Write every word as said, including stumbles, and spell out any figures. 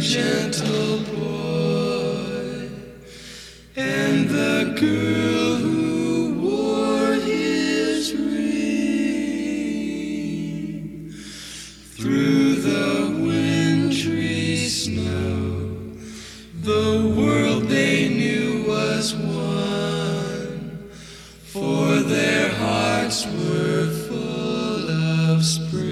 gentle boy, and the girl who wore his ring. Through the wintry snow, the world they knew was one, for their hearts were full of spring.